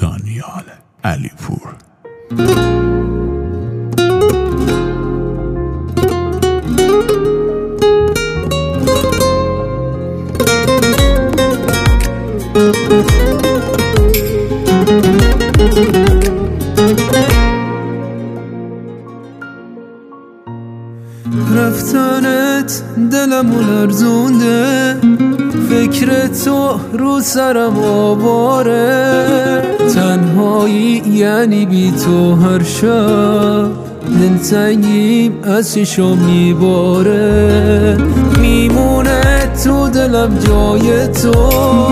دانیال علیپور. رفتنت دلمو لرزونده، فکر تو رو سرم آواره، تنهایی یعنی بی تو هر شب دلتنگیم از چشم میباره، میمونه تو دلم جای تو،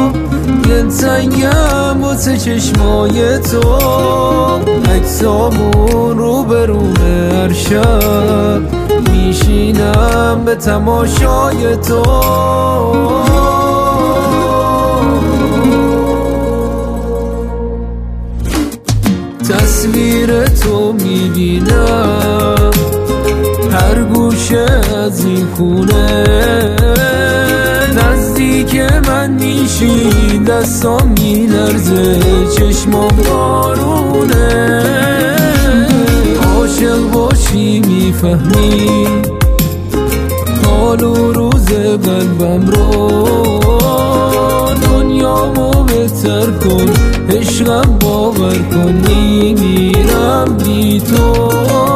دلتنگم واسه چشمای تو، عکسامون رو برومه هر شب میشینم به تماشای تو، تصویر تو میبینم هر گوشه از این خونه، نزدیک من میشی دستام میلرزه چشمام بارونه، عاشق باشی میفهمی حال و روز قلبم رو، دنیامو بهتر کن عشقم باور کن میمیرم بی تو.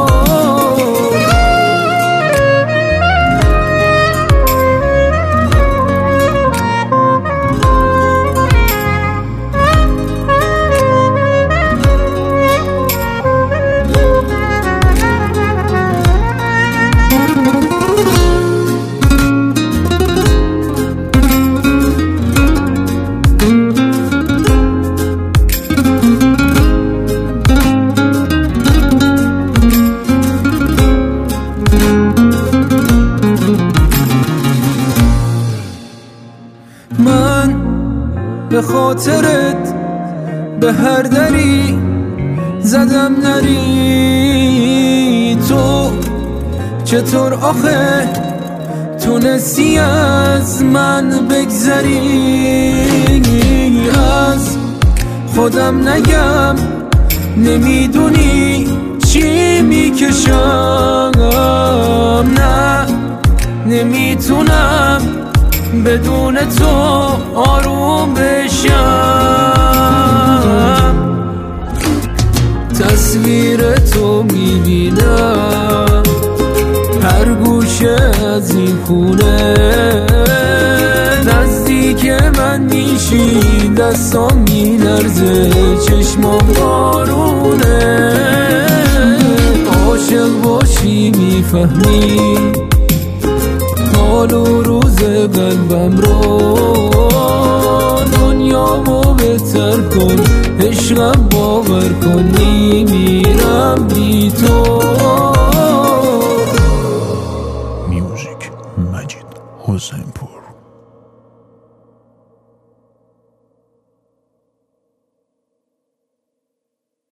من به خاطرت به هر دری زدم نری، تو چطور آخه تونستی از من بگذری، از خودم نگم نمیدونی چی میکشم، نه نمیتونم بدون تو آروم بشم، تصویر تو میبینم هر گوشه از این خونه، نزدیک من میشی دستام میلرزه چشمام بارونه، عاشق باشی میفهمی حال و روز قلبم رو، دنیامو بهتر کن عشقم باور کن میمیرم بی تو. میوزیک مجید حسینپور.